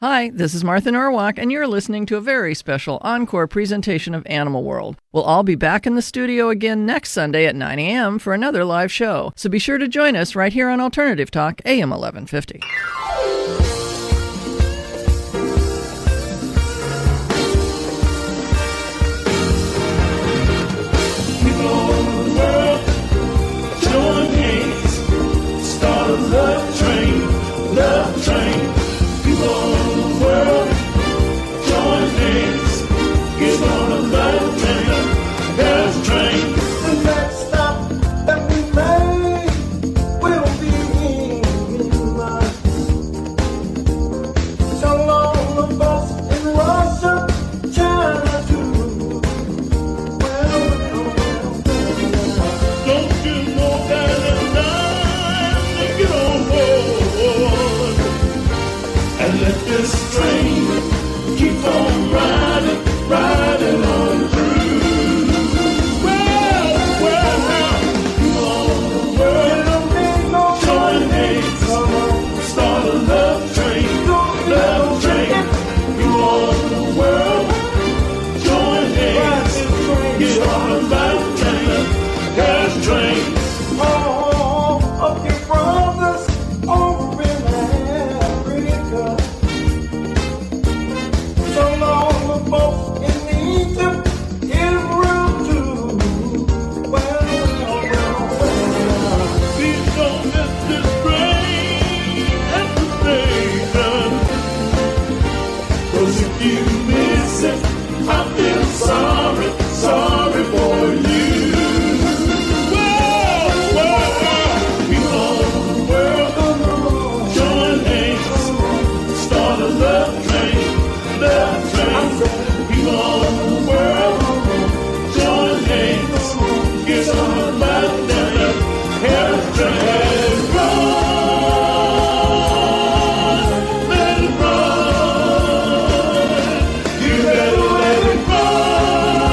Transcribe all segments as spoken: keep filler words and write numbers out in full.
Hi, this is Martha Norwalk, and you're listening to a very special encore presentation of Animal World. We'll all be back in the studio again next Sunday at nine a.m. for another live show, so be sure to join us right here on Alternative Talk, A M eleven fifty. Love train, love train, people all over the world, join hands, get on a love train, love train. The next stop that we make will be in life. So long the bus in Russia, China too. Well, well, well, well. Don't you know that? Let this train keep on riding, riding on through. Well, well, well, you all the world, join hands, start a love train, love train. You all the world, join hands, get on a love train, love train. All of your brothers over in Africa. So long the folks in Egypt, Israel too. Well, well, well, well. Please don't miss this train at the station. 'Cause if you miss it, I feel sorry, sorry for you. Well, well, well. People all over the world, join hands, start a love train, love train. People all over the world, join hands, get on a love train, love train. Run, let it run. You better let it run,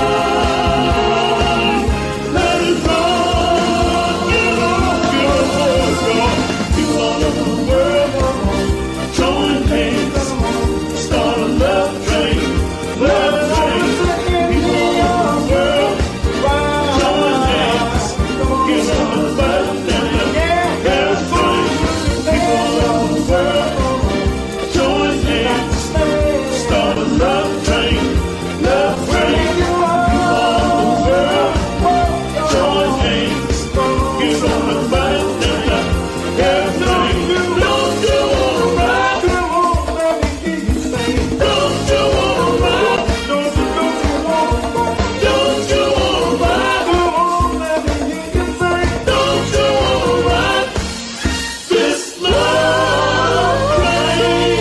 let it run. Get on, get on, get on. People all over the world, join hands, start a love train, love train. People all over the world, join hands, get on a love train, love train. People all over the world, join hands, start a love train, love train. People all over the world, join hands, get on a love train, love train. Don't you wanna ride? Don't you wanna ride? Don't you, don't you wanna ride? Don't you wanna ride? Don't you wanna ride this love train?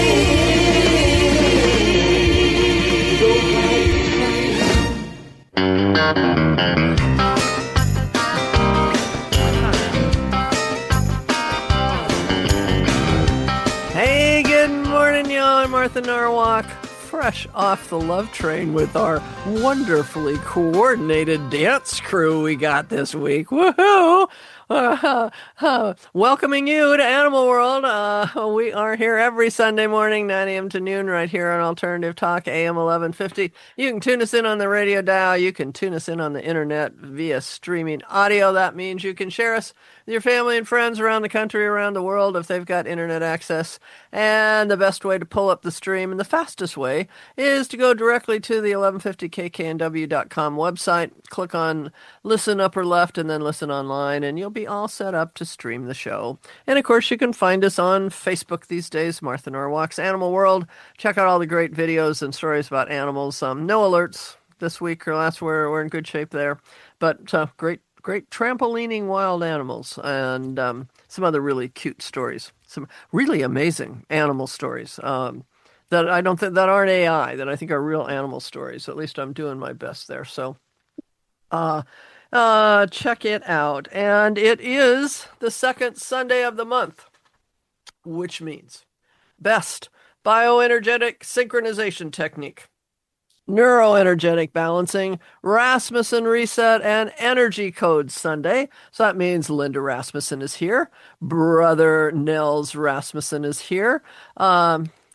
Hey, good morning, y'all. I'm Martha Norwalk, fresh off the love train with our wonderfully coordinated dance crew we got this week. Woohoo! Uh, uh, welcoming you to Animal World. Uh, we are here every Sunday morning, nine a.m. to noon, right here on Alternative Talk, A M eleven fifty. You can tune us in on the radio dial. You can tune us in on the internet via streaming audio. That means you can share us with your family and friends around the country, around the world, if they've got internet access. And the best way to pull up the stream, and the fastest way, is to go directly to the eleven fifty K K N W dot com website, click on Listen Upper Left, and then Listen Online, and you'll be all set up to stream the show. And of course, you can find us on Facebook these days, Martha Norwalk's Animal World. Check out all the great videos and stories about animals. Um, no alerts this week or last. We're, we're in good shape there. But uh, great, great trampolining wild animals and um, some other really cute stories. Some really amazing animal stories um, that I don't think that aren't A I, that I think are real animal stories. At least I'm doing my best there. So, uh, Uh, check it out. And it is the second Sunday of the month, which means best bioenergetic synchronization technique, neuroenergetic balancing, Rasmussen reset, and energy code Sunday. So that means Linda Rasmussen is here. Brother Nels Rasmussen is here. Um,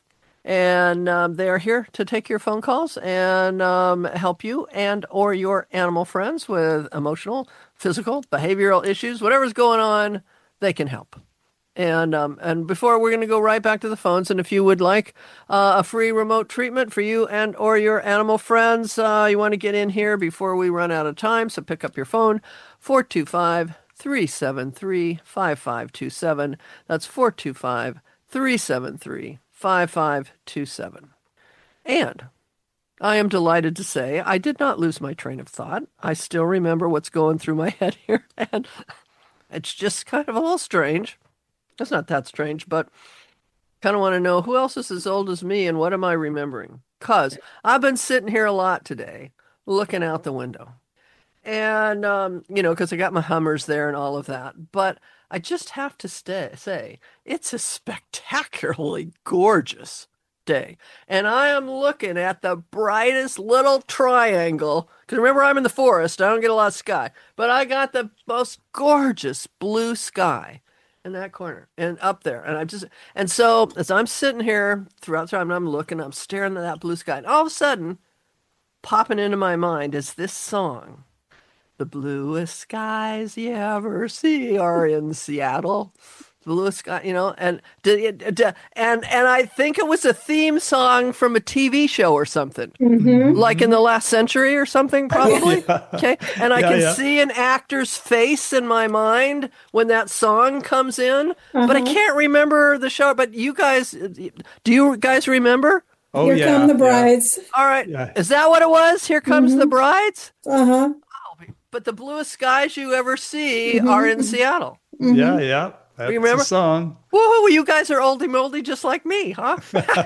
And um, they are here to take your phone calls and um, help you and or your animal friends with emotional, physical, behavioral issues. Whatever's going on, they can help. And um, and before we're going to go right back to the phones, and if you would like uh, a free remote treatment for you and or your animal friends, uh, you want to get in here before we run out of time. So pick up your phone, four two five, three seven three, five five two seven. That's four two five, three seven three, five five two seven. And I am delighted to say I did not lose my train of thought. I still remember what's going through my head here, and it's just kind of a little strange. It's not that strange, but kind of want to know who else is as old as me and what am I remembering? Because I've been sitting here a lot today looking out the window. And, um, you know, because I got my Hummers there and all of that. But I just have to stay, say it's a spectacularly gorgeous day. And I am looking at the brightest little triangle. Because remember, I'm in the forest. I don't get a lot of sky. But I got the most gorgeous blue sky in that corner and up there. And I just, and so as I'm sitting here throughout the time, I'm looking, I'm staring at that blue sky. And all of a sudden, popping into my mind is this song. The bluest skies you ever see are in Seattle. The bluest sky, you know, and and and I think it was a theme song from a T V show or something, Mm-hmm. like in the last century or something, probably. Yeah. Okay, and I Yeah, can yeah. see an actor's face in my mind when that song comes in, but I Uh-huh. can't remember the show. But you guys, do you guys remember? Oh, Here yeah, come the yeah. brides. All right, Yeah. is that what it was? Here comes the brides. Uh-huh. But the bluest skies you ever see Mm-hmm. are in Seattle. Yeah, yeah. That's You remember? the song. Woohoo! You guys are oldie moldy just like me, huh?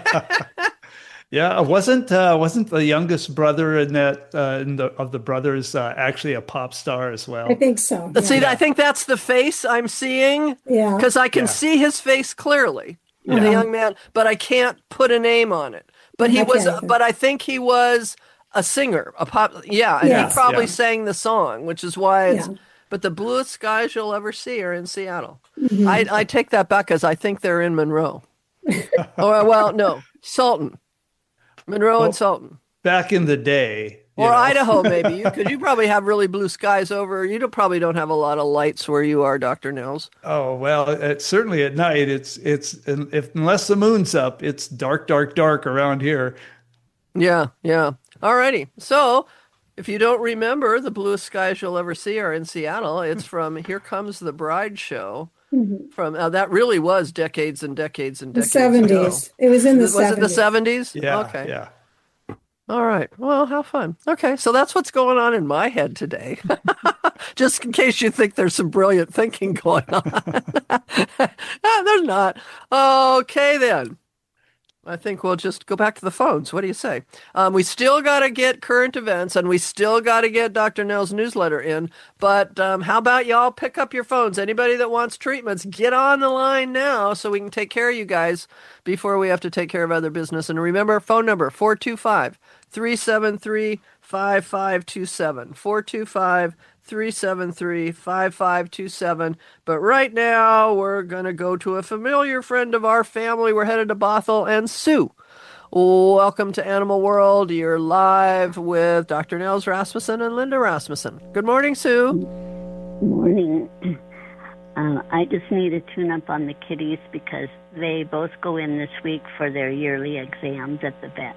Yeah, wasn't uh, wasn't the youngest brother in that uh, in the of the brothers uh, actually a pop star as well? I think so. See, Yeah. I think that's the face I'm seeing Yeah. because I can Yeah. see his face clearly, the Yeah. young man, but I can't put a name on it. But he I was, can't either. but I think he was a singer, a pop. Yeah, and Yes. he probably Yeah. sang the song, which is why it's. Yeah. But the bluest skies you'll ever see are in Seattle. Mm-hmm. I, I take that back because I think they're in Monroe. Or well, no, Sultan, Monroe Well, and Sultan. Back in the day, you Or know. Idaho, maybe, because you probably have really blue skies over. You don't, probably don't have a lot of lights where you are, Doctor Nils. Oh well, it's certainly at night. It's it's if unless the moon's up, it's dark, dark, dark around here. Yeah, yeah. Alrighty. So, if you don't remember, the bluest skies you'll ever see are in Seattle. It's from Here Comes the Bride show. From uh, that really was decades and decades and The decades ago. seventies. It was in the Was it the seventies. seventies? Yeah, Okay. yeah. All right. Well, how fun. Okay, so that's what's going on in my head today. Just in case you think there's some brilliant thinking going on. Ah, there's not. Okay, then. I think we'll just go back to the phones. What do you say? Um, we still got to get current events, and we still got to get Doctor Nell's newsletter in. But um, how about y'all pick up your phones? Anybody that wants treatments, get on the line now so we can take care of you guys before we have to take care of other business. And remember, phone number four two five, three seven three, five five two seven. four two five, three seven three, five five two seven. But right now, we're going to go to a familiar friend of our family. We're headed to Bothell and Sue. Welcome to Animal World. You're live with Doctor Nels Rasmussen and Linda Rasmussen. Good morning, Sue. Morning. Um, I just need to tune up on the kitties because they both go in this week for their yearly exams at the vet.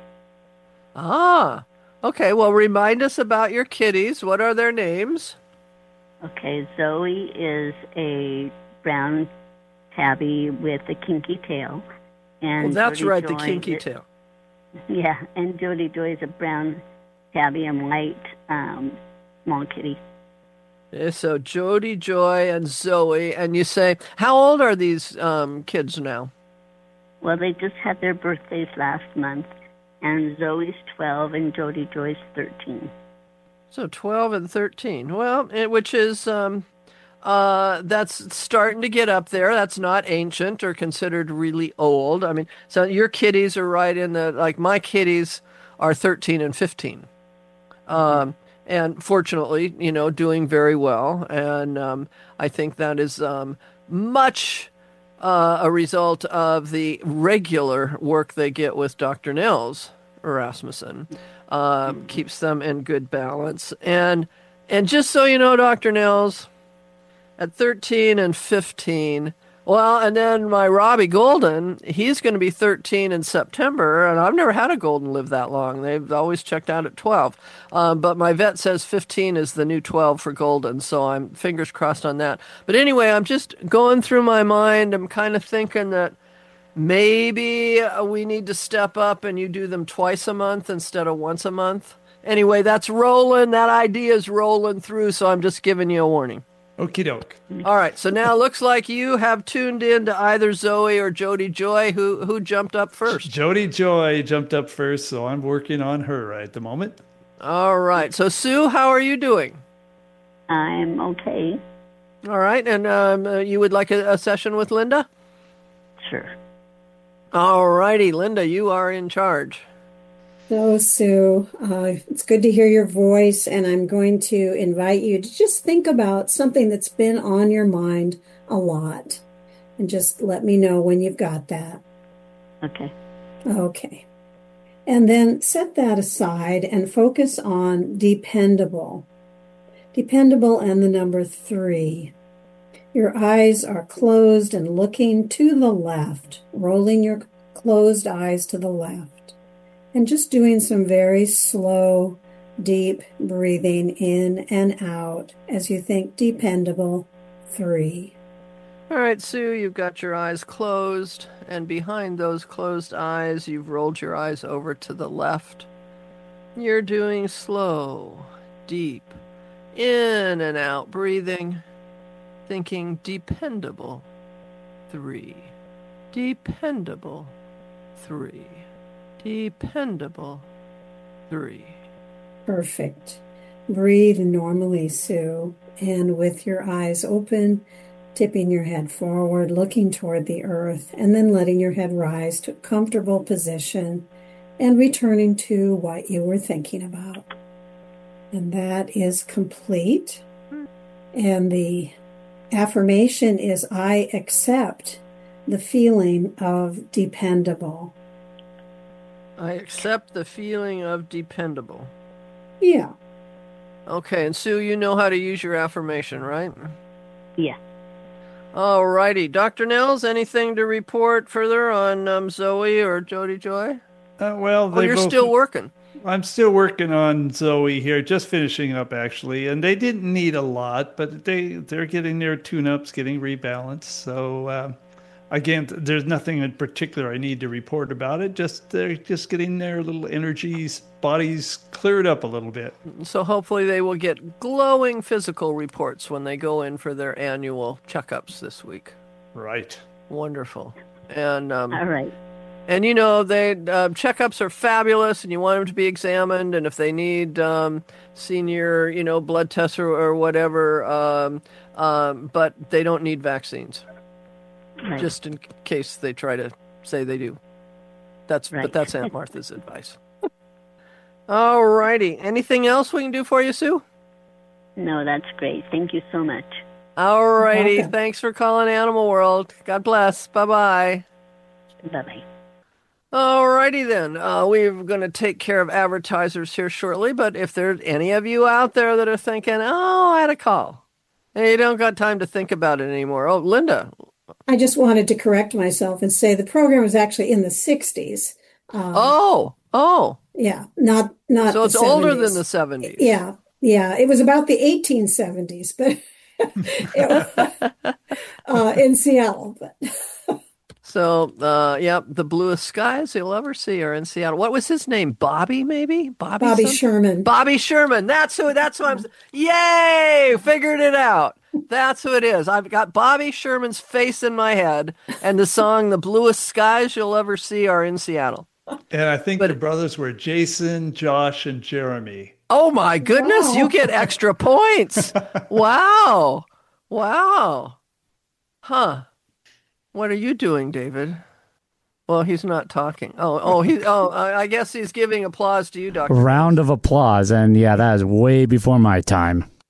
Ah, okay. Well, remind us about your kitties. What are their names? Okay, Zoe is a brown tabby with a kinky tail. And Well, that's Jody right, the Joy kinky is- tail. Yeah, and Jody Joy is a brown tabby and white um, small kitty. Yeah, so Jody, Joy, and Zoe. And you say, how old are these um, kids now? Well, they just had their birthdays last month, and Zoe's twelve and Jody Joy's thirteen. So twelve and thirteen. Well, it, which is, um, uh, that's starting to get up there. That's not ancient or considered really old. I mean, so your kitties are right in the, like my kitties are thirteen and fifteen. Um, and fortunately, you know, doing very well. And um, I think that is um, much uh, a result of the regular work they get with Doctor Nils Rasmussen. Um, keeps them in good balance. And and just so you know, Doctor Nils, at thirteen and fifteen, well, and then my Robbie Golden, he's going to be thirteen in September, and I've never had a Golden live that long. They've always checked out at twelve. Um, but my vet says fifteen is the new twelve for Golden, so I'm fingers crossed on that. But anyway, I'm just going through my mind. I'm kind of thinking that maybe we need to step up and you do them twice a month instead of once a month. Anyway, that's rolling. That idea is rolling through, so I'm just giving you a warning. Okie doke. All right, so now it looks like you have tuned in to either Zoe or Jody Joy. Who who jumped up first? Jody Joy jumped up first, so I'm working on her right at the moment. All right, so Sue, how are you doing? I'm okay. All right, and um, uh, you would like a, a session with Linda? Sure. All righty, Linda, you are in charge. So, Sue, uh, it's good to hear your voice, and I'm going to invite you to just think about something that's been on your mind a lot, and just let me know when you've got that. Okay. Okay. And then set that aside and focus on dependable. Dependable and the number three. Your eyes are closed and looking to the left, rolling your closed eyes to the left. And just doing some very slow, deep breathing in and out as you think dependable, three. All right, Sue, you've got your eyes closed, and behind those closed eyes, you've rolled your eyes over to the left. You're doing slow, deep, in and out breathing, thinking dependable, three. Dependable, three. Dependable, three. Perfect. Breathe normally, Sue, and with your eyes open, tipping your head forward, looking toward the earth, and then letting your head rise to a comfortable position and returning to what you were thinking about. And that is complete. And the affirmation is, I accept the feeling of dependable. I accept the feeling of dependable. Yeah. Okay, and Sue, you know how to use your affirmation, right? Yeah. All righty. Doctor Nils, anything to report further on um, Zoe or Jody Joy? Uh, well, Oh, they you're both, still working. I'm still working on Zoe here, just finishing up actually, and they didn't need a lot, but they they're getting their tune-ups, getting rebalanced. So uh, again, there's nothing in particular I need to report about it. Just they're just getting their little energies, bodies cleared up a little bit. So hopefully they will get glowing physical reports when they go in for their annual checkups this week. Right. Wonderful. And um, All right. And, you know, they uh, checkups are fabulous, and you want them to be examined. And if they need um, senior, you know, blood tests or, or whatever, um, um, but they don't need vaccines, Right. just in case they try to say they do. That's Right. But that's Aunt Martha's advice. All righty. Anything else we can do for you, Sue? No, that's great. Thank you so much. All righty. Welcome. Thanks for calling Animal World. God bless. Bye-bye. Bye-bye. Alrighty then. Uh, we're going to take care of advertisers here shortly, but if there's any of you out there that are thinking, oh, I had a call, and you don't got time to think about it anymore. Oh, Linda. I just wanted to correct myself and say the program was actually in the sixties. Um, Oh, oh. Yeah, not not So the it's older seventies. than the seventies. Yeah, yeah. It was about the eighteen seventies, but it, uh, in Seattle. But So, uh, yeah, the bluest skies you'll ever see are in Seattle. What was his name? Bobby, maybe? Bobby Bobby something? Sherman. Bobby Sherman. That's who. That's who I'm. Yay! Figured it out. That's who it is. I've got Bobby Sherman's face in my head, and the song "The Bluest Skies You'll Ever See" are in Seattle. And I think But- the brothers were Jason, Josh, and Jeremy. Oh my goodness! Wow. You get extra points. Wow! Wow! Huh? What are you doing, David? Well, he's not talking. Oh, oh, he. Oh, I I guess he's giving applause to you, Doctor Round of applause. And yeah, that is way before my time.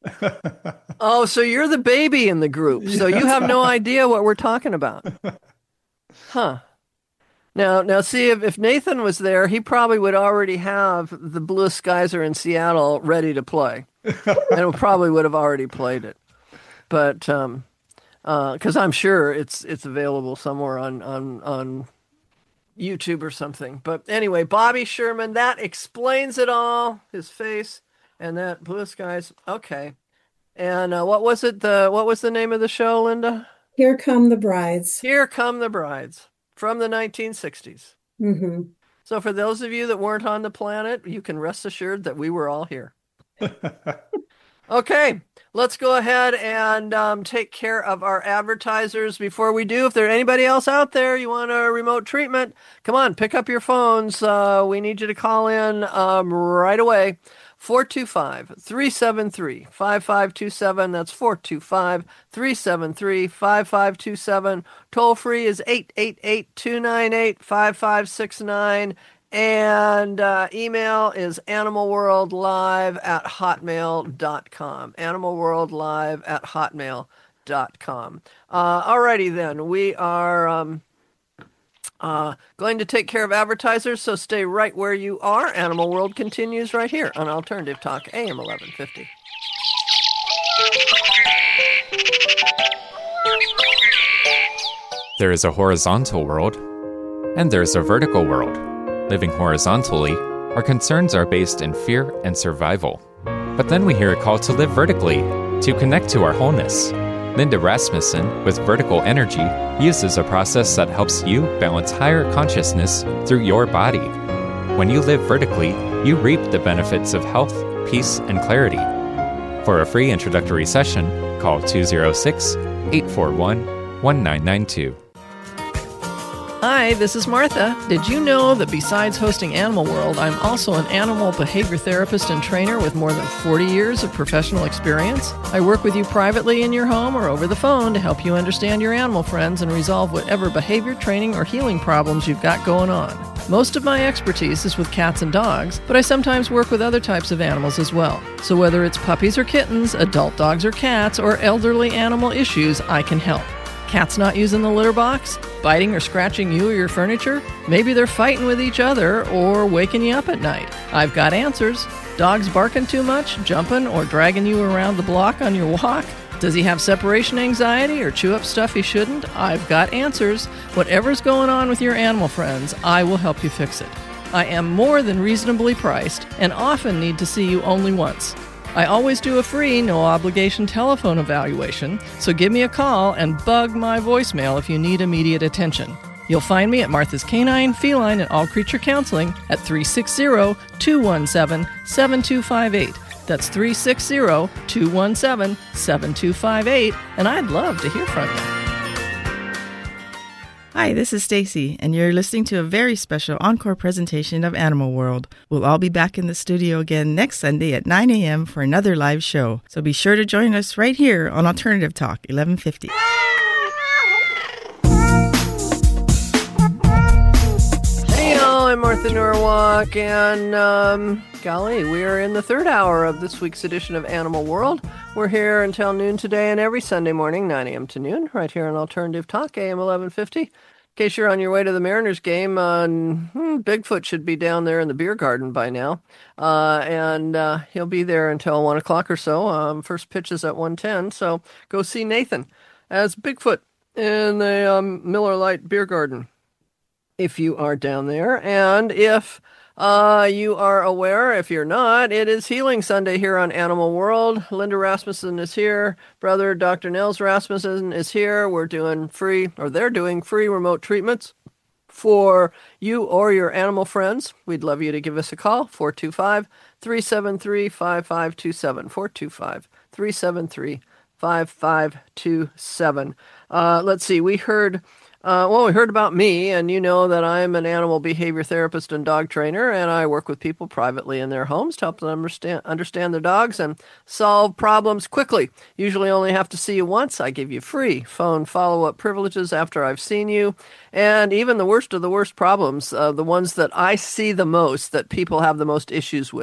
Oh, so you're the baby in the group. So you have no idea what we're talking about. Huh. Now, now, see, if, if Nathan was there, he probably would already have The Bluest Skies Are in Seattle ready to play. And probably would have already played it. But, um, because I'm sure it's it's available somewhere on, on, on YouTube or something. But anyway, Bobby Sherman, that explains it all. His face and that Blue Skies. Okay. And uh, what was it? The what was the name of the show, Linda? Here Come the Brides. Here Come the Brides from the nineteen sixties. Mm-hmm. So for those of you that weren't on the planet, you can rest assured that we were all here. Okay, let's go ahead and um, take care of our advertisers. Before we do, if there's anybody else out there, you want a remote treatment, come on, pick up your phones. Uh, we need you to call in um, right away. four two five, three seven three, five five two seven. That's four two five, three seven three, five five two seven. Toll free is eight eight eight, two nine eight, five five six nine. And uh, email is animalworldlive at hotmail dot com. Animalworldlive at hotmail dot com. Uh, alrighty then, we are um, uh, going to take care of advertisers, so stay right where you are. Animal World continues right here on Alternative Talk, A M eleven fifty. There is a horizontal world, and there is a vertical world. Living horizontally, our concerns are based in fear and survival. But then we hear a call to live vertically, to connect to our wholeness. Linda Rasmussen, with Vertical Energy, uses a process that helps you balance higher consciousness through your body. When you live vertically, you reap the benefits of health, peace, and clarity. For a free introductory session, call two oh six, eight four one, one nine nine two. Hi, this is Martha. Did you know that besides hosting Animal World, I'm also an animal behavior therapist and trainer with more than forty years of professional experience? I work with you privately in your home or over the phone to help you understand your animal friends and resolve whatever behavior training or healing problems you've got going on. Most of my expertise is with cats and dogs, but I sometimes work with other types of animals as well. So whether it's puppies or kittens, adult dogs or cats, or elderly animal issues, I can help. Cats not using the litter box? Biting or scratching you or your furniture? Maybe they're fighting with each other or waking you up at night. I've got answers. Dogs barking too much, jumping or dragging you around the block on your walk? Does he have separation anxiety or chew up stuff he shouldn't? I've got answers. Whatever's going on with your animal friends, I will help you fix it. I am more than reasonably priced and often need to see you only once. I always do a free, no-obligation telephone evaluation, so give me a call and bug my voicemail if you need immediate attention. You'll find me at Martha's Canine, Feline, and All Creature Counseling at three six zero, two one seven, seven two five eight. That's three six zero, two one seven, seven two five eight, and I'd love to hear from you. Hi, this is Stacy, and you're listening to a very special encore presentation of Animal World. We'll all be back in the studio again next Sunday at nine a.m. for another live show. So be sure to join us right here on Alternative Talk, eleven fifty. Hey, y'all, I'm Martha Norwalk, and um, golly, we are in the third hour of this week's edition of Animal World. We're here until noon today and every Sunday morning, nine a.m. to noon, right here on Alternative Talk, A M eleven fifty. In case you're on your way to the Mariners game, uh, hmm, Bigfoot should be down there in the beer garden by now. Uh, and uh, he'll be there until one o'clock or so. Um, first pitch is at one ten, so go see Nathan as Bigfoot in the um, Miller Lite beer garden if you are down there. And if Uh, you are aware, if you're not, it is Healing Sunday here on Animal World. Linda Rasmussen is here. Brother Doctor Nils Rasmussen is here. We're doing free, or they're doing free remote treatments for you or your animal friends. We'd love you to give us a call, four two five, three seven three, five five two seven, four two five, three seven three, five five two seven. Uh, let's see, we heard... Uh, well, we heard about me, and you know that I'm an animal behavior therapist and dog trainer, and I work with people privately in their homes to help them understand, understand their dogs and solve problems quickly. Usually only have to see you once. I give you free phone follow-up privileges after I've seen you, and even the worst of the worst problems, uh, the ones that I see the most, that people have the most issues with,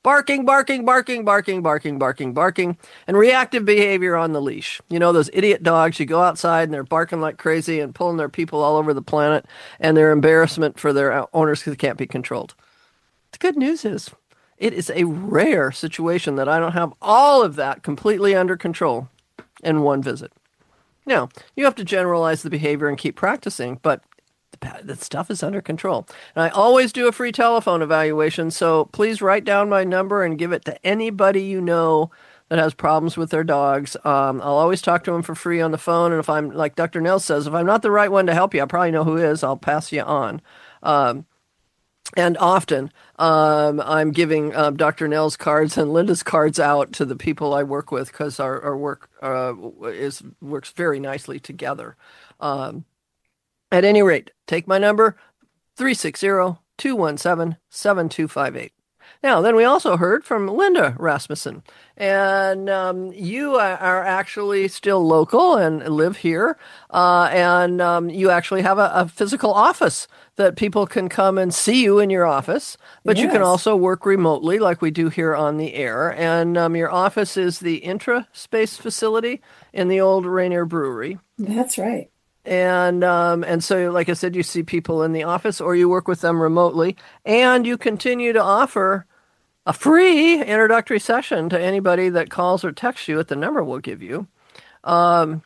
Barking, barking, barking, barking, barking, barking, barking, and reactive behavior on the leash. You know, those idiot dogs, you go outside and they're barking like crazy and pulling their people all over the planet, and they're embarrassment for their owners because they can't be controlled. The good news is, it is a rare situation that I don't have all of that completely under control in one visit. Now, you have to generalize the behavior and keep practicing, but the stuff is under control. And I always do a free telephone evaluation, so please write down my number and give it to anybody you know that has problems with their dogs. Um, I'll always talk to them for free on the phone, and if I'm, like Doctor Nels says, if I'm not the right one to help you, I probably know who is. I'll pass you on. Um, and often um, I'm giving uh, Doctor Nels cards and Linda's cards out to the people I work with because our, our work uh, is works very nicely together. Um, At any rate, take my number, three six zero, two one seven, seven two five eight. Now, then we also heard from Linda Rasmussen, and um, you are actually still local and live here, uh, and um, you actually have a, a physical office that people can come and see you in your office, but yes. You can also work remotely like we do here on the air, and um, your office is the Intra-Space facility in the old Rainier Brewery. That's right. And um, and so, like I said, you see people in the office or you work with them remotely, and you continue to offer a free introductory session to anybody that calls or texts you at the number we'll give you. Um,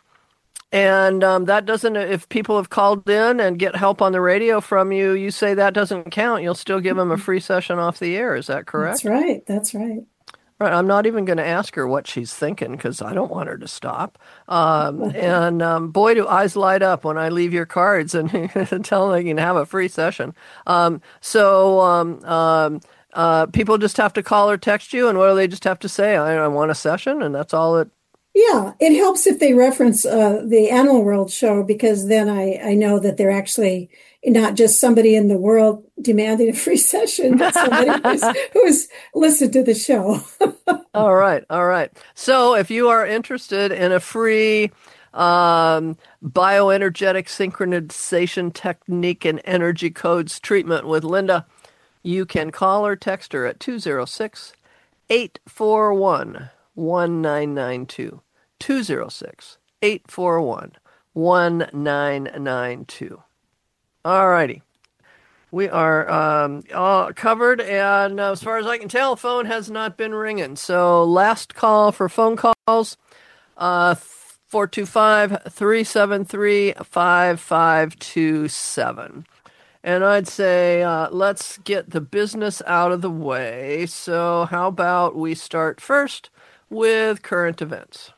and um, that doesn't, if people have called in and get help on the radio from you, you say that doesn't count. You'll still give them a free session off the air. Is that correct? That's right. That's right. Right, I'm not even going to ask her what she's thinking because I don't want her to stop. Um, and um, boy, do eyes light up when I leave your cards and tell them they can have a free session. Um, so um, um, uh, people just have to call or text you, and what do they just have to say? I, I want a session, and that's all it. Yeah, it helps if they reference uh, the Animal World show, because then I, I know that they're actually not just somebody in the world demanding a free session, but somebody who's, who's listened to the show. All right, all right. So if you are interested in a free um, bioenergetic synchronization technique and energy codes treatment with Linda, you can call or text her at two oh six, eight four one, one nine nine two. two oh six, eight four one, one nine nine two. All righty. We are um, all covered, and uh, as far as I can tell, phone has not been ringing. So last call for phone calls, uh, four two five, three seven three, five five two seven. And I'd say uh, let's get the business out of the way. So how about we start first with current events?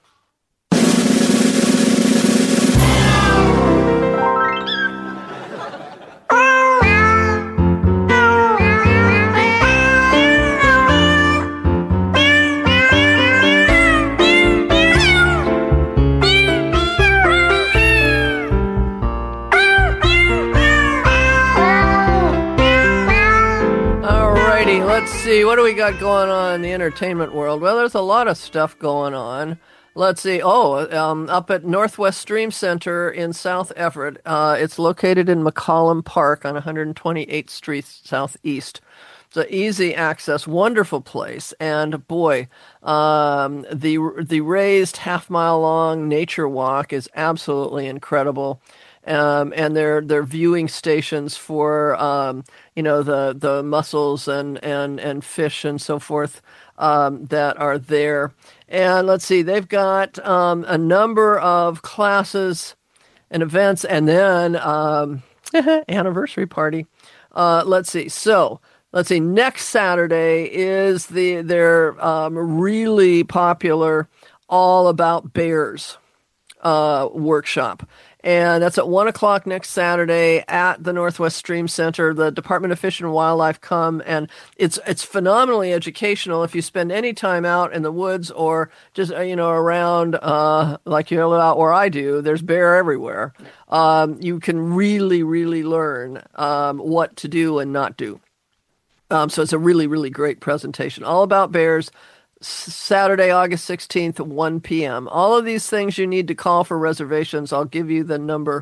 Let's see, what do we got going on in the entertainment world? Well, there's a lot of stuff going on. Let's see. Oh, um, up at Northwest Stream Center in South Everett. Uh, it's located in McCollum Park on one hundred twenty-eighth Street Southeast. It's an easy access, wonderful place. And boy, um, the the raised half mile long nature walk is absolutely incredible. Um, and they're they're viewing stations for um, you know the the mussels and, and, and fish and so forth um, that are there. And let's see, they've got um, a number of classes and events, and then um, anniversary party. Uh, let's see, so let's see, next Saturday is the their um, really popular All About Bears uh, workshop. And that's at one o'clock next Saturday at the Northwest Stream Center. The Department of Fish and Wildlife come, and it's it's phenomenally educational. If you spend any time out in the woods or just, you know, around, uh, like you live out where I do, there's bear everywhere. Um, you can really, really learn um, what to do and not do. Um, so it's a really, really great presentation. All About Bears, Saturday, August sixteenth, one p.m. All of these things you need to call for reservations. I'll give you the number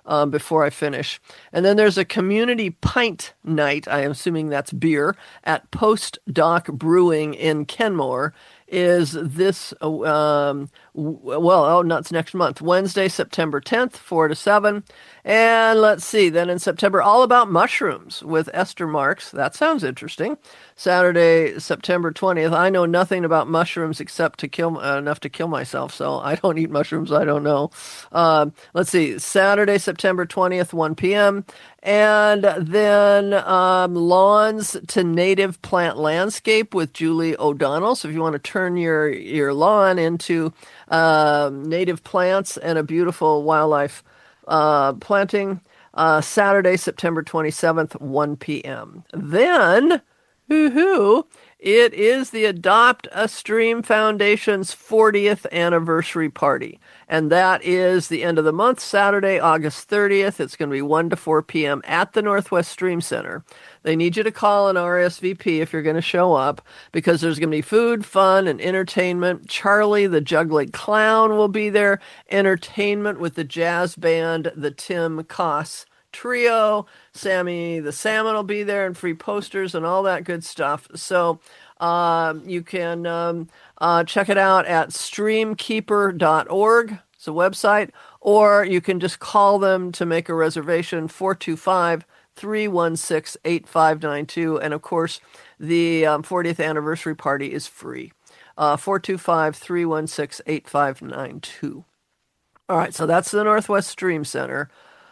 um, before I finish. And then there's a community pint night, I am assuming that's beer, at Postdoc Brewing in Kenmore. Is this, um, well, oh, no, it's next month, Wednesday, September tenth, four to seven. And let's see, then in September, All About Mushrooms with Esther Marks. That sounds interesting. Saturday, September twentieth. I know nothing about mushrooms except to kill uh, enough to kill myself, so I don't eat mushrooms. I don't know. Um, let's see, Saturday, September twentieth, one p.m. And then um, Lawns to Native Plant Landscape with Julie O'Donnell. So if you want to turn your, your lawn into um, native plants and a beautiful wildlife uh, planting, uh, Saturday, September twenty-seventh, one p.m. Then, woohoo, it is the Adopt a Stream Foundation's fortieth anniversary party. And that is the end of the month, Saturday, August thirtieth. It's going to be one to four p.m. at the Northwest Stream Center. They need you to call an R S V P if you're going to show up, because there's going to be food, fun, and entertainment. Charlie the Juggling Clown will be there. Entertainment with the jazz band, the Tim Koss Trio. Sammy the Salmon will be there, and free posters and all that good stuff. So um, you can um, uh, check it out at streamkeeper dot org. It's a website. Or you can just call them to make a reservation, four two five, three one six, eight five nine two. And of course, the um, fortieth anniversary party is free. Uh, four two five, three one six, eight five nine two. All right, so that's the Northwest Stream Center.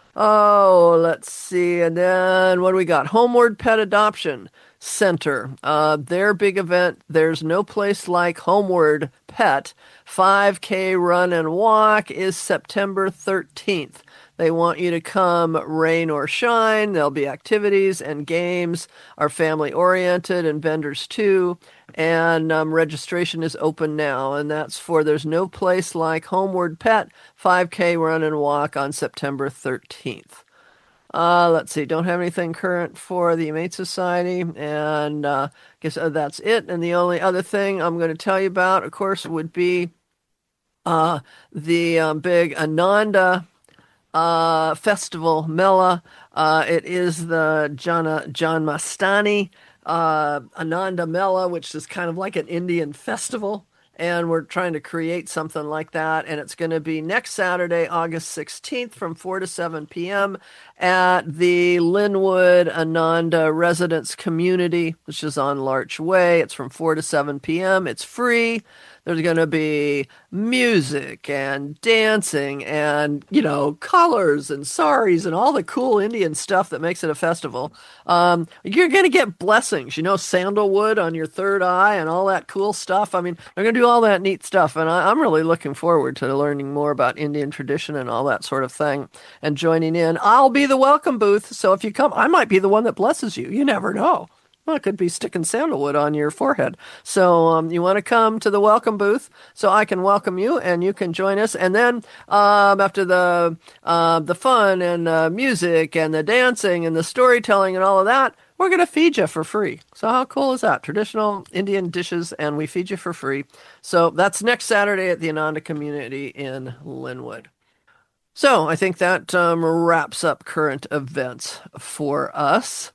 Oh, let's see. And then what do we got? Homeward Pet Adoption Center. Uh, their big event, There's No Place Like Homeward Pet five K Run and Walk, is September thirteenth. They want you to come rain or shine. There'll be activities and games, are family oriented, and vendors too. And um, registration is open now. And that's for There's No Place Like Homeward Pet five K Run and Walk on September thirteenth. Uh, let's see, don't have anything current for the Humane Society, and uh, I guess uh, that's it. And the only other thing I'm going to tell you about, of course, would be uh, the um, big Ananda uh, Festival, Mela. Uh, it is the Jana, John Mastani uh, Ananda Mela, which is kind of like an Indian festival. And we're trying to create something like that. And it's going to be next Saturday, August sixteenth from four to seven p.m. at the Linwood Ananda Residence Community, which is on Larch Way. It's from four to seven p.m. It's free. There's going to be music and dancing and, you know, colors and saris and all the cool Indian stuff that makes it a festival. Um, you're going to get blessings, you know, sandalwood on your third eye and all that cool stuff. I mean, they're going to do all that neat stuff. And I, I'm really looking forward to learning more about Indian tradition and all that sort of thing and joining in. I'll be the welcome booth. So if you come, I might be the one that blesses you. You never know. Well, it could be sticking sandalwood on your forehead. So um, you want to come to the welcome booth so I can welcome you and you can join us. And then um, after the uh, the fun and the music and the dancing and the storytelling and all of that, we're going to feed you for free. So how cool is that? Traditional Indian dishes, and we feed you for free. So that's next Saturday at the Ananda Community in Linwood. So I think that um, wraps up current events for us.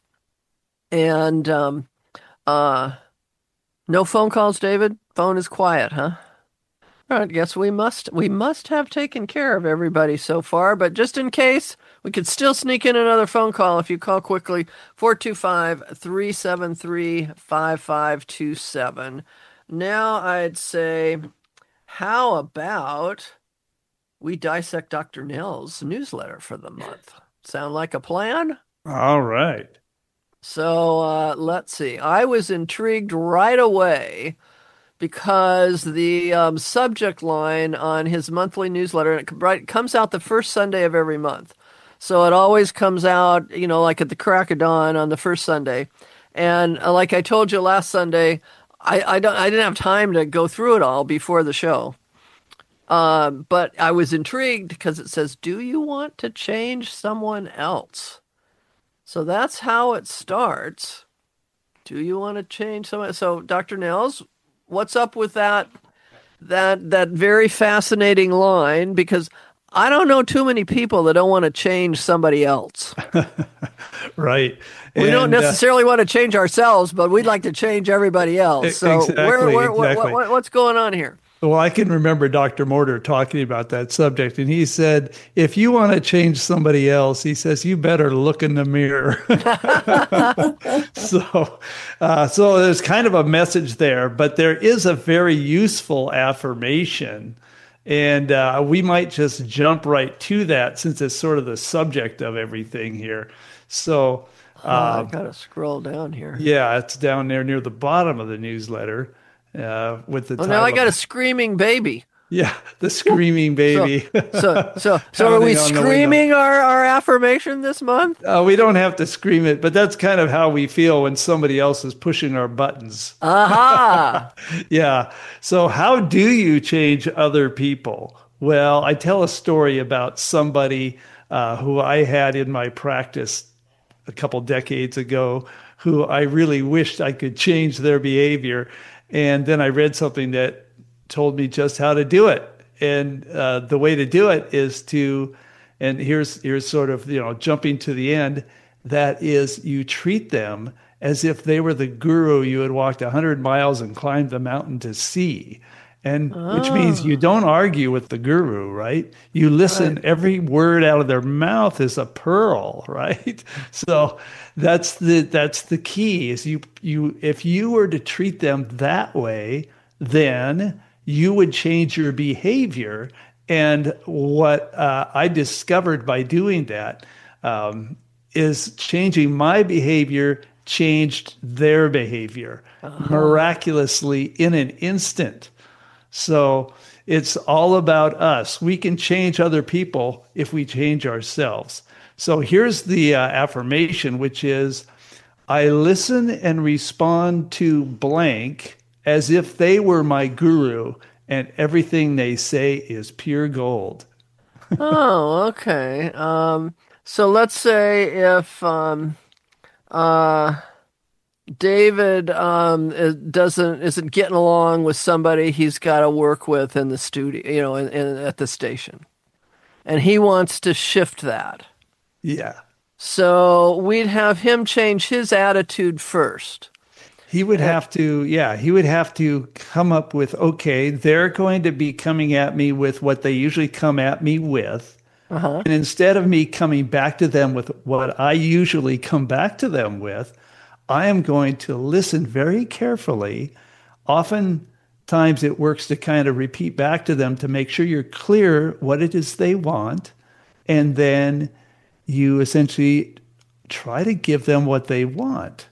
And um, uh, no phone calls, David. Phone is quiet, huh? All right, guess we must we must have taken care of everybody so far. But just in case, we could still sneak in another phone call if you call quickly. four two five, three seven three, five five two seven. Now I'd say, how about we dissect Doctor Nell's newsletter for the month? Sound like a plan? All right. So uh, let's see. I was intrigued right away because the um, subject line on his monthly newsletter, it right, comes out the first Sunday of every month. So it always comes out, you know, like at the crack of dawn on the first Sunday. And uh, like I told you last Sunday, I, I, don't, I didn't have time to go through it all before the show. Um, but I was intrigued because it says, do you want to change someone else? So that's how it starts. Do you want to change someone? So Doctor Nels, what's up with that, that, that very fascinating line? Because I don't know too many people that don't want to change somebody else. Right. We don't And, uh, necessarily want to change ourselves, but we'd like to change everybody else. E- So exactly, where, where, what, exactly. what, what's going on here? Well, I can remember Doctor Mortar talking about that subject, and he said, if you want to change somebody else, he says, you better look in the mirror. so, uh, so there's kind of a message there, but there is a very useful affirmation, and uh, we might just jump right to that since it's sort of the subject of everything here. So, Oh, uh, I gotta scroll down here. yeah, it's down there near the bottom of the newsletter uh, with the Oh, title. now I got of- a screaming baby. Yeah, the screaming baby. So, so, so are we Pounding on the screaming our, our affirmation this month? Uh, we don't have to scream it, but that's kind of how we feel when somebody else is pushing our buttons. Aha! Yeah. So, how do you change other people? Well, I tell a story about somebody uh, who I had in my practice a couple decades ago who I really wished I could change their behavior. And then I read something that told me just how to do it. And uh, the way to do it is to, and here's here's sort of, you know, jumping to the end, that is you treat them as if they were the guru you had walked one hundred miles and climbed the mountain to see. And which means you don't argue with the guru, right? You listen, Right. every word out of their mouth is a pearl, right? So that's the that's the key is you you if you were to treat them that way, then you would change your behavior. And what uh, I discovered by doing that um, is changing my behavior changed their behavior miraculously in an instant. So it's all about us. We can change other people if we change ourselves. So here's the uh, affirmation, which is, I listen and respond to blank as if they were my guru, and everything they say is pure gold. Oh, okay. Um, so let's say if um, uh, David um, is- doesn't isn't getting along with somebody he's got to work with in the studio, you know, in, in, at the station, and he wants to shift that. Yeah. So we'd have him change his attitude first. He would have to, yeah, he would have to come up with, okay, they're going to be coming at me with what they usually come at me with. Uh-huh. And instead of me coming back to them with what I usually come back to them with, I am going to listen very carefully. Oftentimes it works to kind of repeat back to them to make sure you're clear what it is they want. And then you essentially try to give them what they want.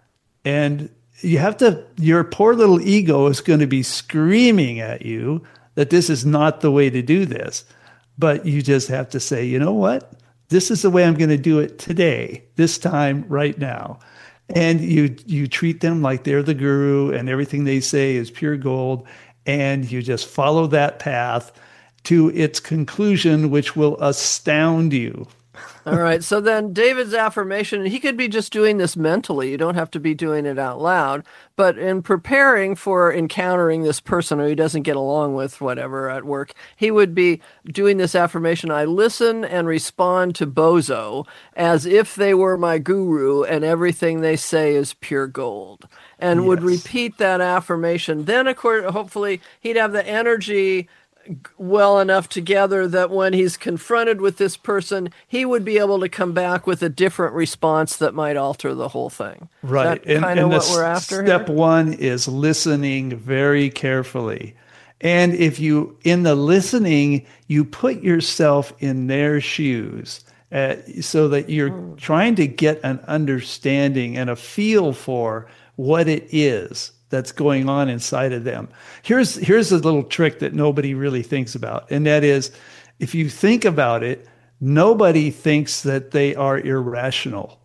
And you have to, your poor little ego is going to be screaming at you that this is not the way to do this. But you just have to say, you know what? This is the way I'm going to do it today, this time, right now. And you you treat them like they're the guru and everything they say is pure gold. And you just follow that path to its conclusion, which will astound you. All right. So then David's affirmation, he could be just doing this mentally. You don't have to be doing it out loud. But in preparing for encountering this person who he doesn't get along with, whatever, at work, he would be doing this affirmation. I listen and respond to Bozo as if they were my guru and everything they say is pure gold. And would Yes. repeat that affirmation. Then, of course, hopefully he'd have the energy well enough together that when he's confronted with this person, he would be able to come back with a different response that might alter the whole thing. Right. Is that kind of the what we're after step here? one is listening very carefully. And if you, in the listening, you put yourself in their shoes uh, so that you're Hmm. trying to get an understanding and a feel for what it is that's going on inside of them. Here's here's a little trick that nobody really thinks about, and that is, if you think about it, nobody thinks that they are irrational.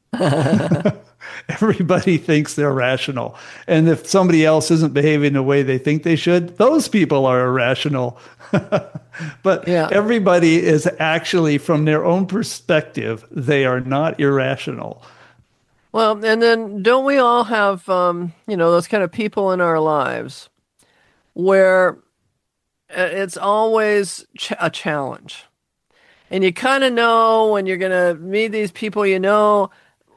Everybody thinks they're rational. And if somebody else isn't behaving the way they think they should, those people are irrational. But Yeah. everybody is actually, from their own perspective, they are not irrational. Well, and then don't we all have, um, you know, those kind of people in our lives where uh, it's always ch- a challenge. And you kind of know when you're going to meet these people, you know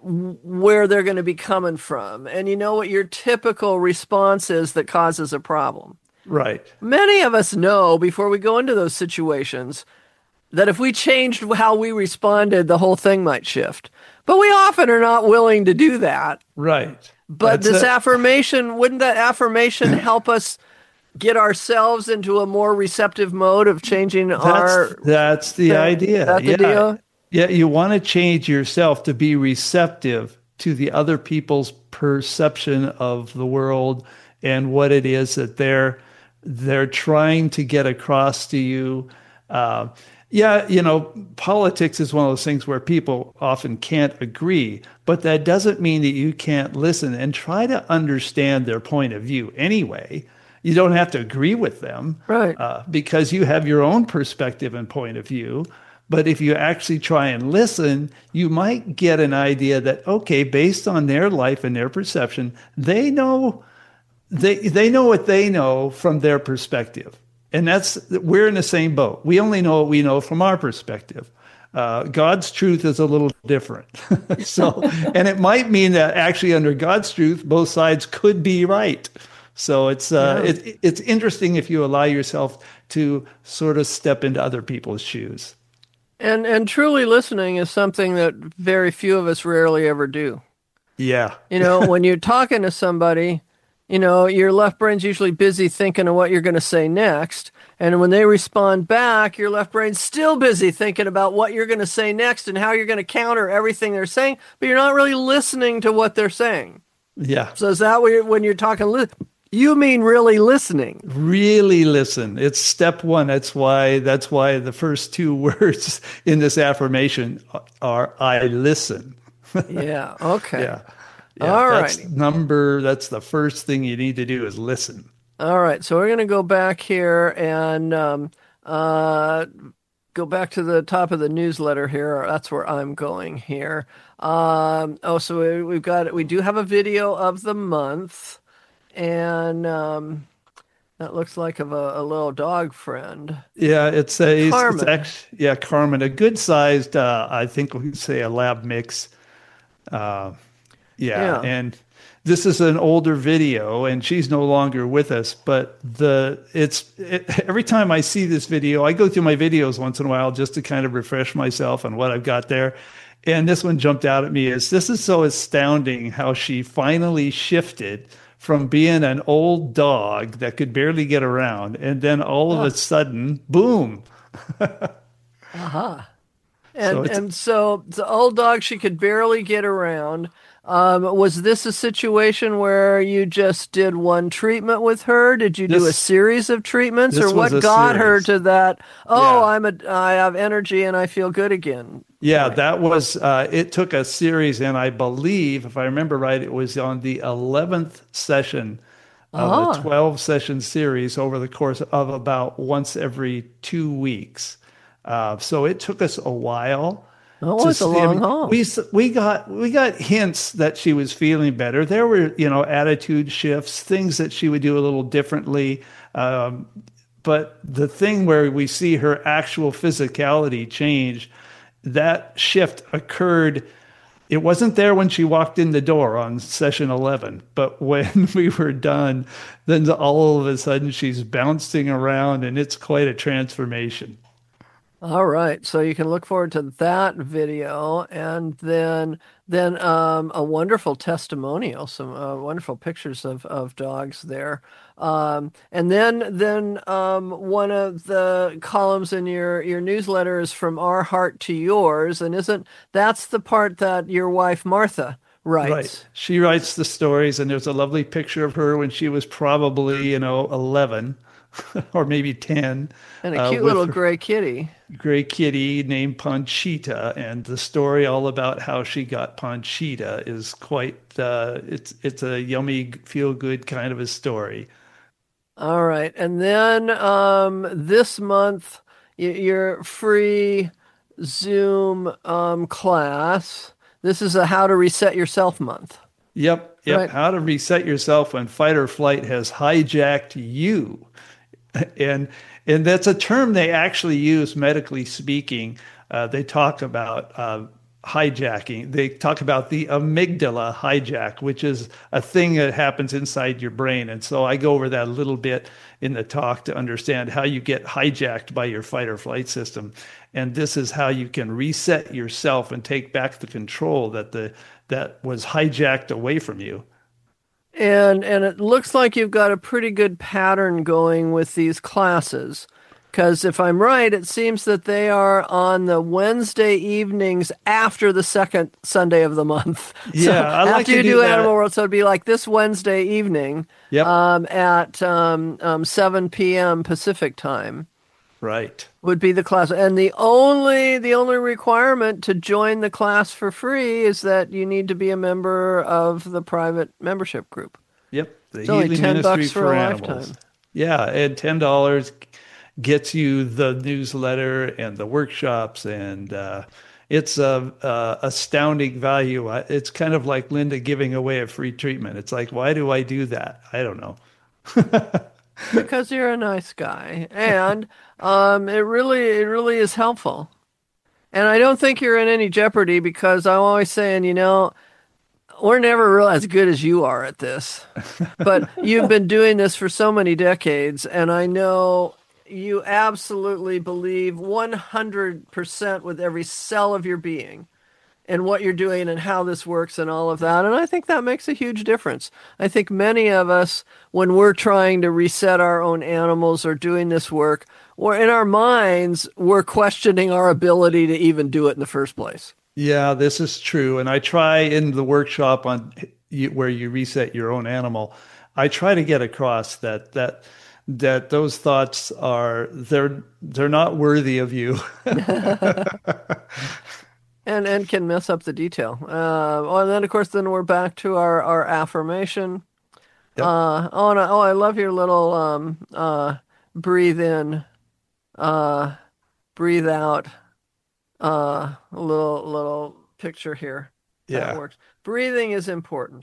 where they're going to be coming from, and you know what your typical response is that causes a problem. Right. Many of us know before we go into those situations that if we changed how we responded, the whole thing might shift. But we often are not willing to do that. Right. But That's this it. affirmation, wouldn't that affirmation help us get ourselves into a more receptive mode of changing That's, our... that's the thing? idea. That's the yeah. deal? Yeah, you want to change yourself to be receptive to the other people's perception of the world and what it is that they're they're trying to get across to you. Uh, yeah, you know, politics is one of those things where people often can't agree, but that doesn't mean that you can't listen and try to understand their point of view anyway. You don't have to agree with them, Right. Uh, because you have your own perspective and point of view. But if you actually try and listen, you might get an idea that, okay, based on their life and their perception, they know they they know what they know from their perspective. And that's, we're in the same boat. We only know what we know from our perspective. Uh, God's truth is a little different. So, and it might mean that actually under God's truth, both sides could be right. So it's uh, Yeah. it, it's interesting if you allow yourself to sort of step into other people's shoes. And and truly listening is something that very few of us rarely ever do. Yeah. You know, when you're talking to somebody, you know, your left brain's usually busy thinking of what you're going to say next. And when they respond back, your left brain's still busy thinking about what you're going to say next and how you're going to counter everything they're saying, but you're not really listening to what they're saying. Yeah. So is that what you're, when you're talking, li- you mean really listening? Really listen. It's step one. That's why that's why the first two words in this affirmation are I listen. Yeah. Okay. Yeah. Yeah. All That's righty. number that's the first thing you need to do is listen. All right. So we're going to go back here and um, uh, go back to the top of the newsletter here. That's where I'm going here. Um, oh, so we, we've got, we do have a video of the month. And um, that looks like of a, a little dog friend. Yeah, it's a it's, Carmen. it's actually yeah, Carmen, a good sized uh, I think we could say a lab mix. Uh, yeah, Yeah. and this is an older video, and she's no longer with us. But the it's it, every time I see this video, I go through my videos once in a while just to kind of refresh myself on what I've got there. And this one jumped out at me as this is so astounding how she finally shifted from being an old dog that could barely get around, and then all of a sudden, boom. And So it's- and so the old dog, she could barely get around. Um, was this a situation where you just did one treatment with her? Did you do a This- series of treatments, this or what was a got her series. to that? Oh, Yeah. I'm a, I have energy and I feel good again. Yeah, point? that was, uh, it took a series, and I believe, if I remember right, it was on the eleventh session of Ah. a twelve session series over the course of about once every two weeks. Uh, so it took us a while. Oh, to it's a see- I long mean, haul. We, s- we got, we got hints that she was feeling better. There were, you know, attitude shifts, things that she would do a little differently. Um, but the thing where we see her actual physicality change, that shift occurred. It wasn't there when she walked in the door on session eleven, but when we were done, then all of a sudden she's bouncing around, and it's quite a transformation. All right, so you can look forward to that video, and then then um, a wonderful testimonial, some uh, wonderful pictures of, of dogs there, um, and then then um, one of the columns in your your newsletter is from Our Heart to Yours, and isn't that's the part that your wife Martha writes? Right. She writes the stories, and there's a lovely picture of her when she was probably, you know, eleven or maybe ten. And a uh, cute with little her gray kitty. gray kitty named Panchita, and the story all about how she got Panchita is quite, uh, it's, it's a yummy, feel good kind of a story. All right. And then um, this month, y- your free Zoom um, class. This is a How to Reset Yourself month. Yep. Yep. Right. How to reset yourself when fight or flight has hijacked you. And and that's a term they actually use medically speaking. uh, they talk about uh, hijacking. They talk about the amygdala hijack, which is a thing that happens inside your brain. And so I go over that a little bit in the talk to understand how you get hijacked by your fight or flight system. And this is how you can reset yourself and take back the control that the that was hijacked away from you. And and it looks like you've got a pretty good pattern going with these classes. Because if I'm right, it seems that they are on the Wednesday evenings after the second Sunday of the month. Yeah, so I like after to you do do that. Animal World, so it'd be like this Wednesday evening Yep. um, at um, um, seven p.m. Pacific time Right. would be the class. And the only the only requirement to join the class for free is that you need to be a member of the private membership group. Yep. The It's only Healing ten Ministry bucks for a Animals. lifetime. Yeah, and ten dollars gets you the newsletter and the workshops, and uh, it's a, a astounding value. I- It's kind of like Linda giving away a free treatment. It's like, why do I do that? I don't know. Because you're a nice guy, and um, it really, it really is helpful. And I don't think you're in any jeopardy because I'm always saying, you know, we're never real as good as you are at this, but you've been doing this for so many decades, and I know you absolutely believe one hundred percent with every cell of your being and what you're doing and how this works and all of that. And I think that makes a huge difference. I think many of us, when we're trying to reset our own animals or doing this work, or in our minds, we're questioning our ability to even do it in the first place. Yeah, this is true. And I try in the workshop on you, where you reset your own animal, I try to get across that that that those thoughts are they're they're not worthy of you. and and can mess up the detail. Uh, oh, and then of course, then we're back to our our affirmation. Yep. Uh, oh, and I, oh, I love your little um, uh, breathe in, uh, breathe out. Uh, a little little picture here. Yeah. That works. Breathing is important.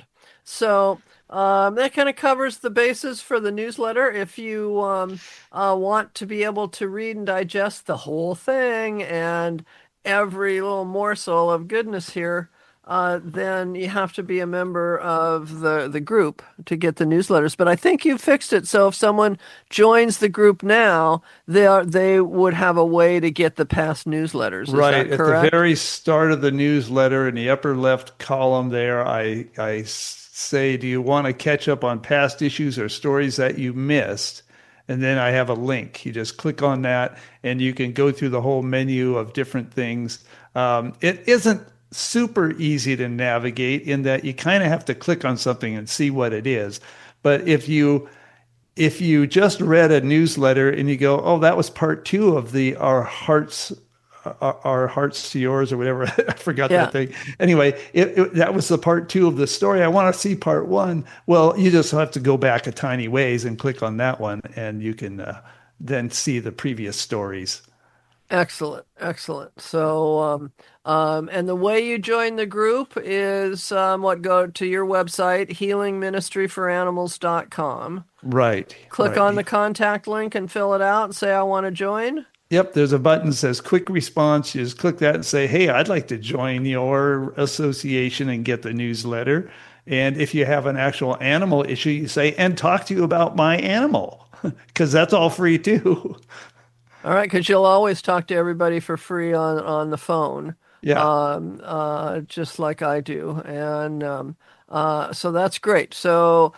So um, that kind of covers the basis for the newsletter. If you um, uh, want to be able to read and digest the whole thing and every little morsel of goodness here, uh, then you have to be a member of the, the group to get the newsletters. But I think you fixed it. So if someone joins the group now, they are, they would have a way to get the past newsletters. Is Right. that At correct? the very start of the newsletter in the upper left column there, I, I say, do you want to catch up on past issues or stories that you missed? And then I have a link. You just click on that and you can go through the whole menu of different things. Um, it isn't super easy to navigate in that you kind of have to click on something and see what it is. But if you if you just read a newsletter and you go, oh, that was part two of the Our Hearts Our, our Hearts to Yours or whatever, I forgot Yeah. that thing. Anyway, it, it, that was the part two of the story. I want to see part one. Well, you just have to go back a tiny ways and click on that one, and you can uh, then see the previous stories. Excellent, excellent. So, um, um, and the way you join the group is um, what? Go to your website, healing ministry for animals dot com. Right. Click right. on the contact link and fill it out and say, I want to join. Yep, there's a button that says quick response. You just click that and say, hey, I'd like to join your association and get the newsletter. And if you have an actual animal issue, you say, and talk to you about my animal, because that's all free too. All right, because you'll always talk to everybody for free on, on the phone. Yeah. Um, uh, just like I do. And um, uh, so that's great. So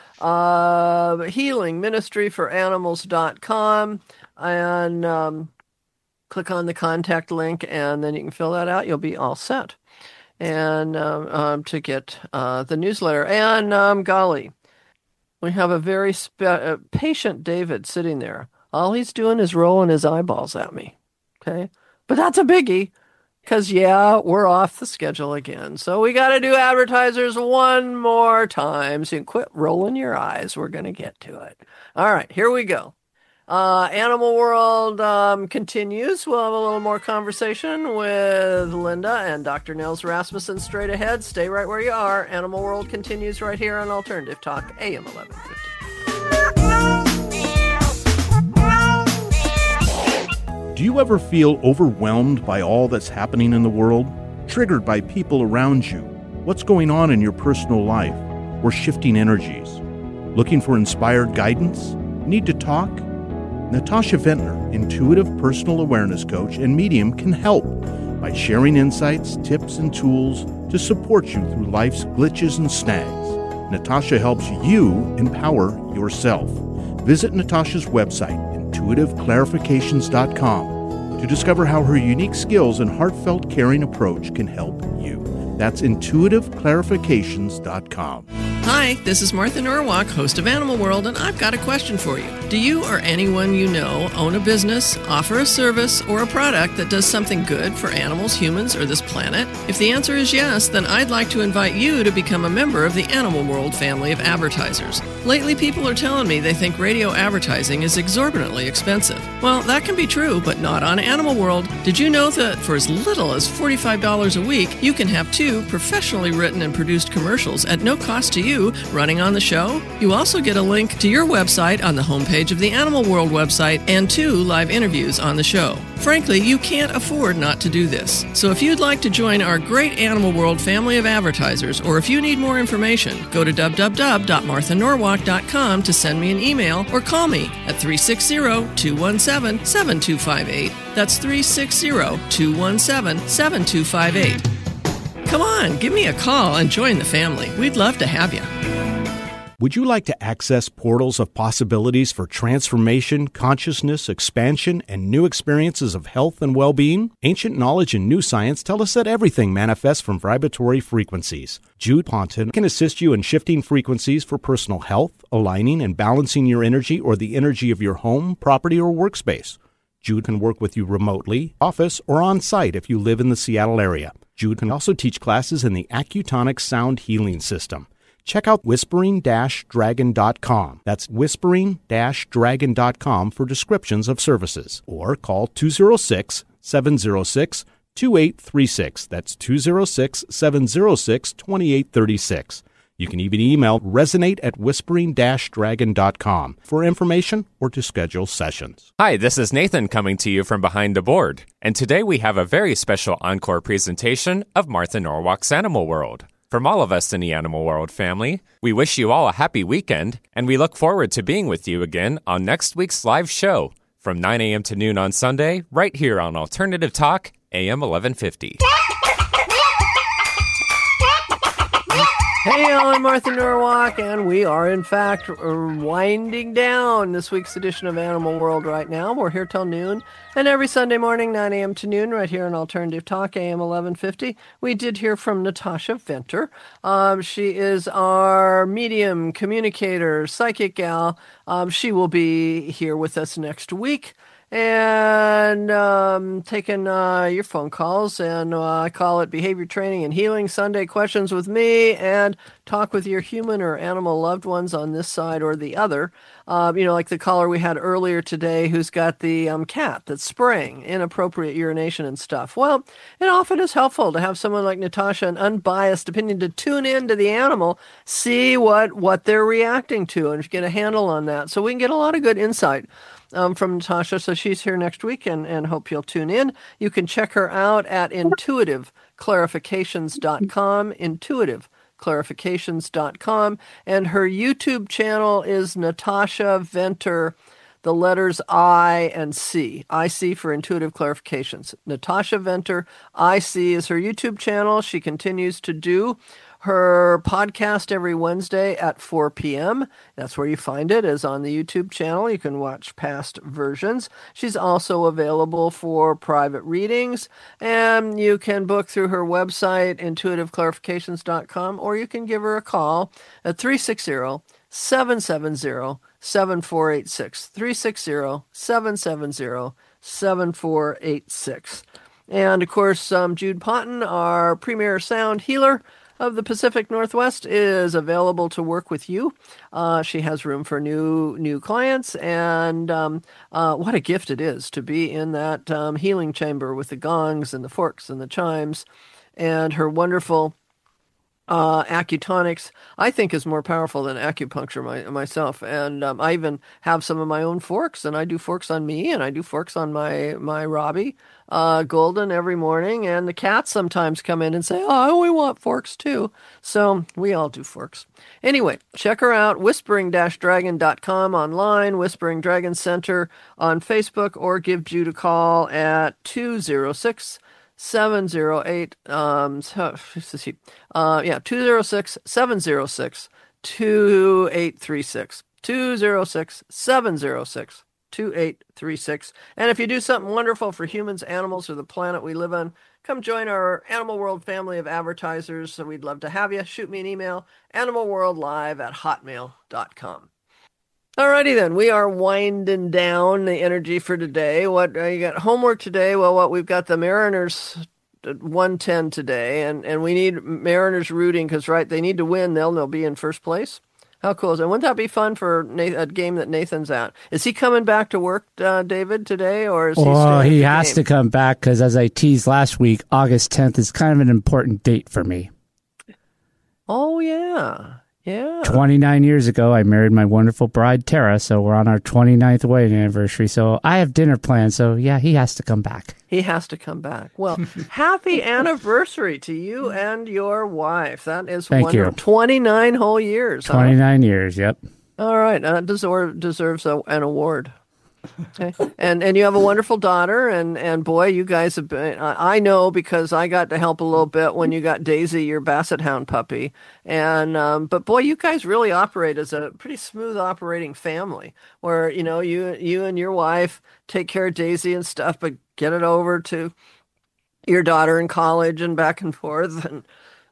uh, healing ministry for animals dot com, and um, click on the contact link, and then you can fill that out. You'll be all set. And um, um, to get uh, the newsletter. And um, golly, we have a very spe- uh, patient David sitting there. All he's doing is rolling his eyeballs at me. Okay. But that's a biggie because, yeah, we're off the schedule again. So we got to do advertisers one more time. So you can quit rolling your eyes. We're going to get to it. All right. Here we go. Uh, Animal World um, continues. We'll have a little more conversation with Linda and Doctor Nels Rasmussen straight ahead. Stay right where you are. Animal World continues right here on Alternative Talk, A M eleven fifty. Do you ever feel overwhelmed by all that's happening in the world? Triggered by people around you? What's going on in your personal life? Or shifting energies? Looking for inspired guidance? Need to talk? Natasha Ventnor, intuitive personal awareness coach and medium, can help by sharing insights, tips, and tools to support you through life's glitches and snags. Natasha helps you empower yourself. Visit Natasha's website, intuitive clarifications dot com, to discover how her unique skills and heartfelt caring approach can help you. That's intuitive clarifications dot com. Hi, this is Martha Norwalk, host of Animal World, and I've got a question for you. Do you or anyone you know own a business, offer a service, or a product that does something good for animals, humans, or this planet? If the answer is yes, then I'd like to invite you to become a member of the Animal World family of advertisers. Lately, people are telling me they think radio advertising is exorbitantly expensive. Well, that can be true, but not on Animal World. Did you know that for as little as forty-five dollars a week, you can have two professionally written and produced commercials at no cost to you running on the show? You also get a link to your website on the homepage of the Animal World website and two live interviews on the show. Frankly, you can't afford not to do this. So if you'd like to join our great Animal World family of advertisers, or if you need more information, go to w w w dot martha norwalk dot com to send me an email or call me at three six zero, two one seven, seven two five eight. That's three six zero, two one seven, seven two five eight. Come on, give me a call and join the family. We'd love to have you. Would you like to access portals of possibilities for transformation, consciousness, expansion, and new experiences of health and well-being? Ancient knowledge and new science tell us that everything manifests from vibratory frequencies. Jude Ponton can assist you in shifting frequencies for personal health, aligning and balancing your energy or the energy of your home, property, or workspace. Jude can work with you remotely, office, or on-site if you live in the Seattle area. Jude can also teach classes in the Accutonic Sound Healing System. Check out whispering dash dragon dot com. That's whispering dash dragon dot com for descriptions of services. Or call two oh six, seven oh six, two eight three six. That's two oh six, seven oh six, two eight three six. You can even email resonate at whispering dash dragon dot com for information or to schedule sessions. Hi, this is Nathan coming to you from behind the board. And today we have a very special encore presentation of Martha Norwalk's Animal World. From all of us in the Animal World family, we wish you all a happy weekend, and we look forward to being with you again on next week's live show from nine a.m. to noon on Sunday, right here on Alternative Talk, A M eleven fifty. Hey, I'm Martha Norwalk, and we are, in fact, winding down this week's edition of Animal World right now. We're here till noon, and every Sunday morning, nine a.m. to noon, right here on Alternative Talk, A M eleven fifty. We did hear from Natasha Ventnor. Um, she is our medium, communicator, psychic gal. Um, she will be here with us next week. And um, taking uh, your phone calls, and uh, I call it Behavior Training and Healing Sunday Questions with me, and talk with your human or animal loved ones on this side or the other. Um, you know, like the caller we had earlier today who's got the um, cat that's spraying inappropriate urination and stuff. Well, it often is helpful to have someone like Natasha, an unbiased opinion, to tune in to the animal, see what, what they're reacting to, and get a handle on that. So we can get a lot of good insight Um, from Natasha. So she's here next week, and, and hope you'll tune in. You can check her out at intuitive clarifications dot com, intuitive clarifications dot com, and her YouTube channel is Natasha Ventnor, the letters I and C. I C for Intuitive Clarifications. Natasha Ventnor, I C is her YouTube channel. She continues to do her podcast every Wednesday at four p.m. That's where you find it, is on the YouTube channel. You can watch past versions. She's also available for private readings, and you can book through her website, intuitive clarifications dot com, or you can give her a call at three six zero, seven seven zero, seven four eight six, three six zero, seven seven zero, seven four eight six. And, of course, um, Jude Ponton, our premier sound healer of the Pacific Northwest, is available to work with you. Uh, she has room for new new clients, and um, uh, what a gift it is to be in that um, healing chamber with the gongs and the forks and the chimes, and her wonderful Uh, acutonics, I think, is more powerful than acupuncture my, myself. And um, I even have some of my own forks, and I do forks on me, and I do forks on my my Robbie uh, Golden every morning. And the cats sometimes come in and say, "Oh, we want forks too." So we all do forks. Anyway, check her out, whispering dragon dot com online, Whispering Dragon Center on Facebook, or give Jude a call at two oh six, seven oh eight, um, so, uh, yeah, two oh six, seven oh six, two eight three six, two oh six, seven oh six, two eight three six. And if you do something wonderful for humans, animals, or the planet we live on, come join our Animal World family of advertisers. So we'd love to have you. Shoot me an email, animalworldlive at hotmail dot com. Alrighty then, we are winding down the energy for today. What uh, you got homework today? Well, what we've got the Mariners at one ten today, and, and we need Mariners rooting because right, they need to win. They'll they'll be in first place. How cool is it? Wouldn't that be fun for Nathan, a game that Nathan's at? Is he coming back to work, uh, David, today, or is he? Well, he has game? to come back because, as I teased last week, August tenth is kind of an important date for me. Oh yeah. Yeah. twenty-nine years ago, I married my wonderful bride, Tara, so we're on our twenty-ninth wedding anniversary. So I have dinner planned, so yeah, he has to come back. He has to come back. Well, happy anniversary to you and your wife. That is Thank wonderful. you. twenty-nine whole years. Huh? twenty-nine years, yep. All right. That deserve, deserves a, an award. Okay. And and you have a wonderful daughter, and, and boy, you guys have been, I know because I got to help a little bit when you got Daisy, your Basset Hound puppy. And, um, but boy, you guys really operate as a pretty smooth operating family where, you know, you, you and your wife take care of Daisy and stuff, but get it over to your daughter in college and back and forth. And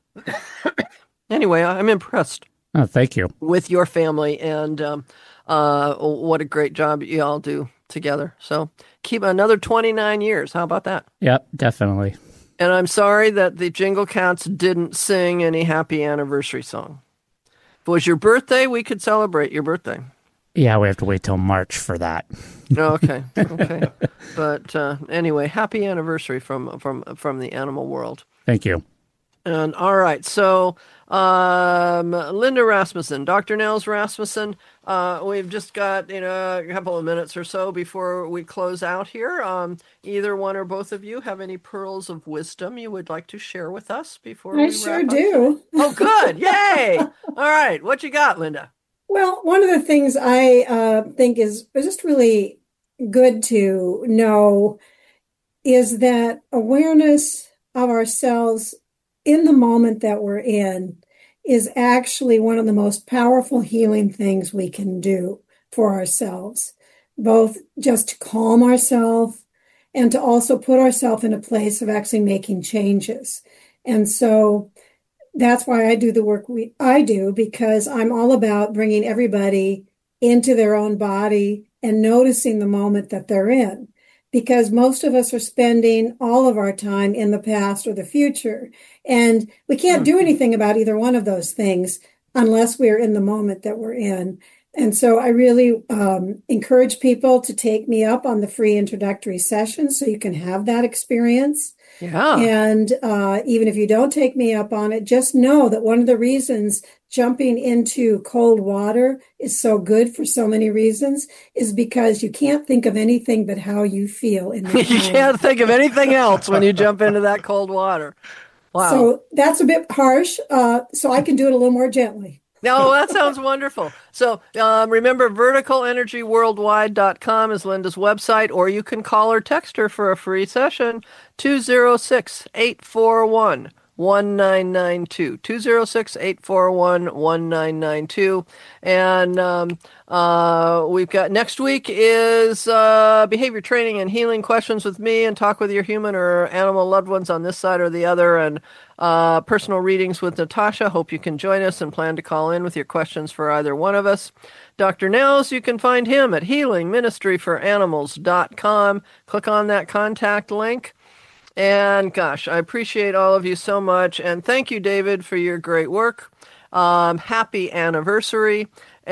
anyway, I'm impressed. Oh, thank you. With your family, and um, uh, what a great job you all do together. So keep another twenty-nine years. How about that? Yep, definitely. And I'm sorry that the Jingle Cats didn't sing any happy anniversary song. If it was your birthday, we could celebrate your birthday. Yeah, we have to wait till March for that. Okay, okay. But uh, anyway, happy anniversary from from from the animal world. Thank you. And all right, so um, Linda Rasmussen, Doctor Nels Rasmussen, uh, we've just got you know a couple of minutes or so before we close out here. Um, either one or both of you have any pearls of wisdom you would like to share with us before I we sure wrap up? do. Oh, good! Yay! All right, what you got, Linda? Well, one of the things I uh, think is, is just really good to know is that awareness of ourselves in the moment that we're in is actually one of the most powerful healing things we can do for ourselves, both just to calm ourselves and to also put ourselves in a place of actually making changes. And so that's why I do the work we I do, because I'm all about bringing everybody into their own body and noticing the moment that they're in. Because most of us are spending all of our time in the past or the future. And we can't do anything about either one of those things unless we're in the moment that we're in. And so I really um, encourage people to take me up on the free introductory session so you can have that experience. Yeah. And uh, even if you don't take me up on it, just know that one of the reasons jumping into cold water is so good for so many reasons is because you can't think of anything but how you feel in the You can't think of anything else when you jump into that cold water. Wow. So that's a bit harsh. Uh, so I can do it a little more gently. No, that sounds wonderful. So um, remember, vertical energy worldwide dot com is Linda's website, or you can call or text her for a free session, two oh six, eight four one, one nine nine two, two oh six, eight four one, one nine nine two. And um, uh, we've got next week is uh, behavior training and healing questions with me, and talk with your human or animal loved ones on this side or the other, and uh, personal readings with Natasha. Hope you can join us and plan to call in with your questions for either one of us. Doctor Nels, you can find him at healing ministry for animals dot com. Click on that contact link. And gosh, I appreciate all of you so much. And thank you, David, for your great work. Um, happy anniversary.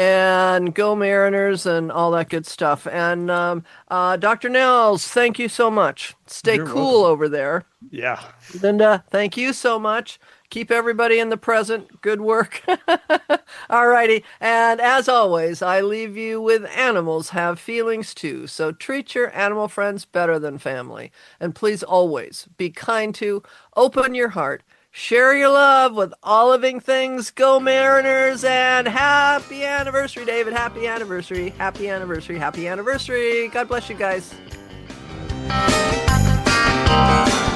And go Mariners and all that good stuff. And um, uh, Doctor Nels, thank you so much. Stay You're cool welcome. over there. Yeah. Linda, thank you so much. Keep everybody in the present. Good work. All righty. And as always, I leave you with animals have feelings too. So treat your animal friends better than family. And please always be kind to, open your heart, share your love with all living things. Go Mariners, and happy anniversary, David. Happy anniversary. Happy anniversary. Happy anniversary. God bless you guys.